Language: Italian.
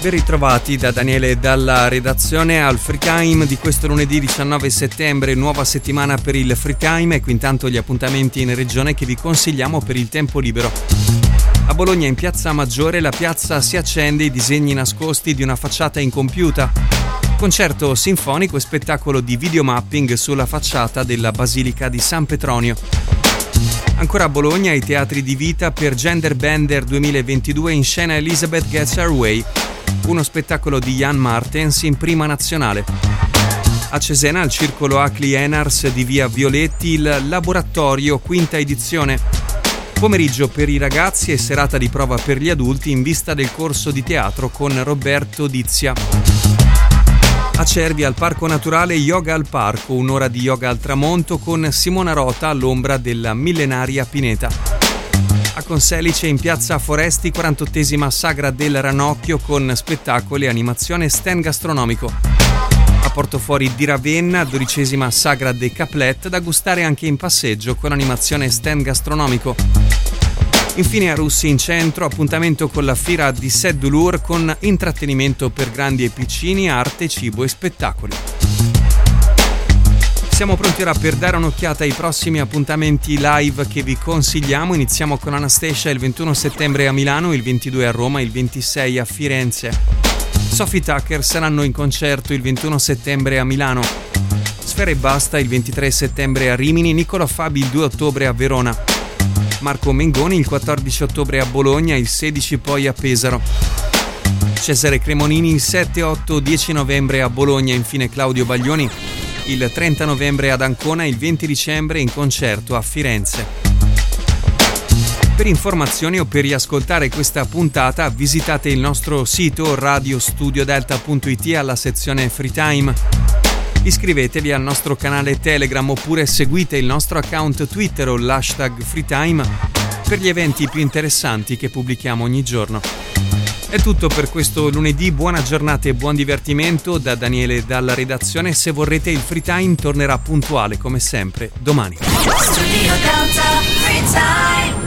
Ben ritrovati da Daniele e dalla redazione al Free Time di questo lunedì 19 settembre, nuova settimana per il Free Time e qui intanto gli appuntamenti in regione che vi consigliamo per il tempo libero. A Bologna in Piazza Maggiore la piazza si accende, i disegni nascosti di una facciata incompiuta. Concerto sinfonico e spettacolo di videomapping sulla facciata della Basilica di San Petronio. Ancora a Bologna i teatri di vita per Gender Bender 2022 in scena Elizabeth Gets Her Way, uno spettacolo di Jan Martens in prima nazionale. A Cesena al circolo Acli Enars di via Violetti il laboratorio quinta edizione. Pomeriggio per i ragazzi e serata di prova per gli adulti in vista del corso di teatro con Roberto Dizia. A Cervi al Parco Naturale Yoga al Parco, un'ora di yoga al tramonto con Simona Rota all'ombra della millenaria pineta. A Conselice in Piazza Foresti 48esima Sagra del Ranocchio con spettacoli e animazione stand gastronomico. A Portofuori di Ravenna 12esima Sagra de Caplet da gustare anche in passeggio con animazione stand gastronomico. Infine a Russi in centro appuntamento con la Fiera di Seddulur con intrattenimento per grandi e piccini, arte, cibo e spettacoli. Siamo pronti ora per dare un'occhiata ai prossimi appuntamenti live che vi consigliamo. Iniziamo con Anastasia il 21 settembre a Milano, il 22 a Roma, il 26 a Firenze. Sophie Tucker saranno in concerto il 21 settembre a Milano. Sfera e Basta il 23 settembre a Rimini, Nicola Fabi il 2 ottobre a Verona. Marco Mengoni il 14 ottobre a Bologna, il 16 poi a Pesaro. Cesare Cremonini il 7, 8, 10 novembre a Bologna, infine Claudio Baglioni il 30 novembre ad Ancona, il 20 dicembre in concerto a Firenze. Per informazioni o per riascoltare questa puntata visitate il nostro sito radiostudiodelta.it alla sezione Free Time. Iscrivetevi al nostro canale Telegram oppure seguite il nostro account Twitter o l'hashtag FreeTime per gli eventi più interessanti che pubblichiamo ogni giorno. È tutto per questo lunedì, buona giornata e buon divertimento da Daniele dalla redazione. Se vorrete il Free Time tornerà puntuale come sempre domani. Studio Delta Free Time.